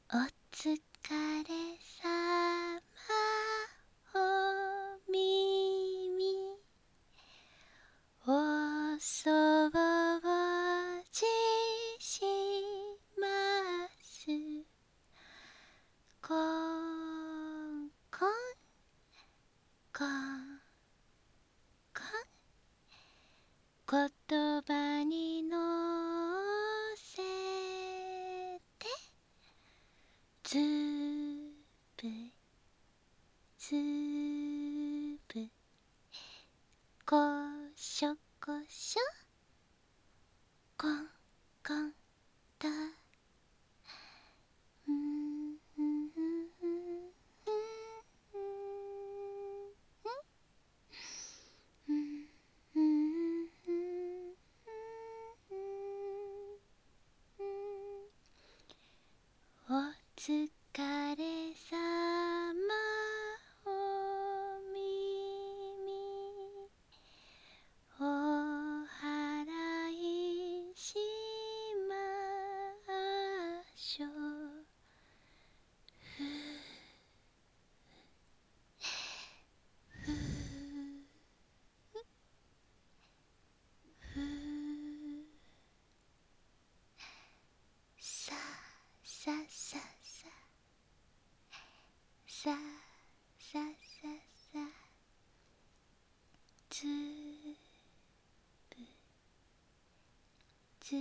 お疲れさまお耳お掃除しますコンコンコンコン言葉にのせてつぶつぶこしょこしょコンコンとお疲れさまお耳お祓いしましょうふふささささささささつぶつ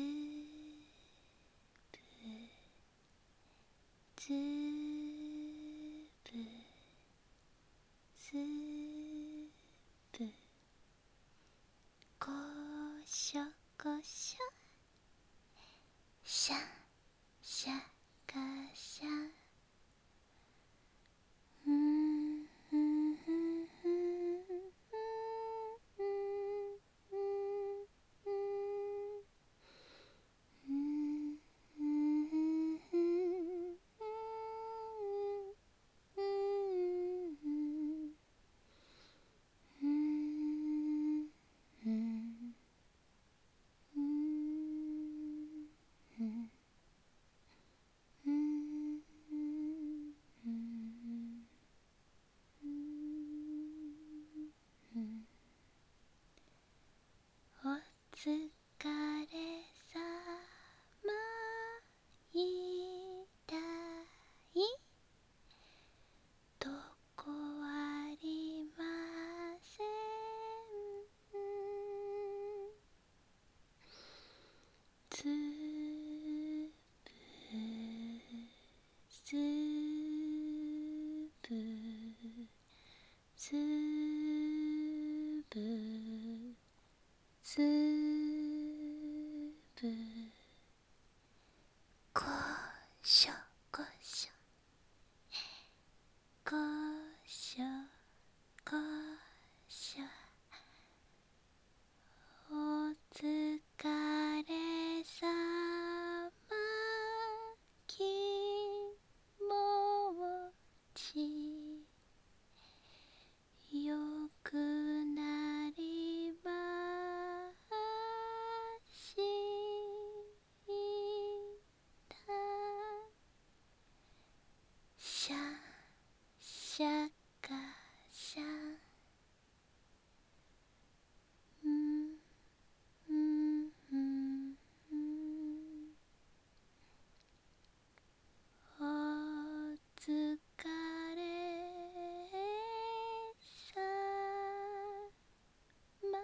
ぶつぶつぶこしょこしょシャンシャカシャンお疲れさまいたいとこありませんつぶつぶつぶつぶこしょこしょこしょこしょお疲れさま気持ちよくなりましたシャンシャカシャンお疲れさま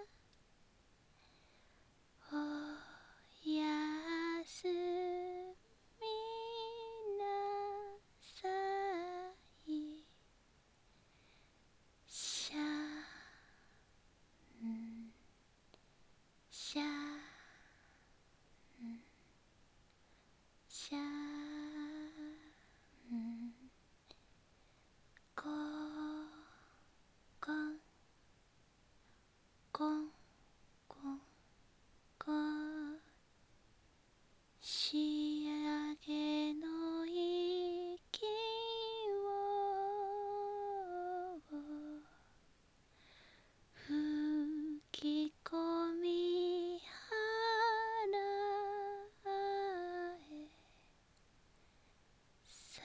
おやすみなさいシャンシャンシャンココンコンコンコン仕上げの息を吹き込み払えさ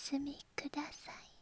すみください。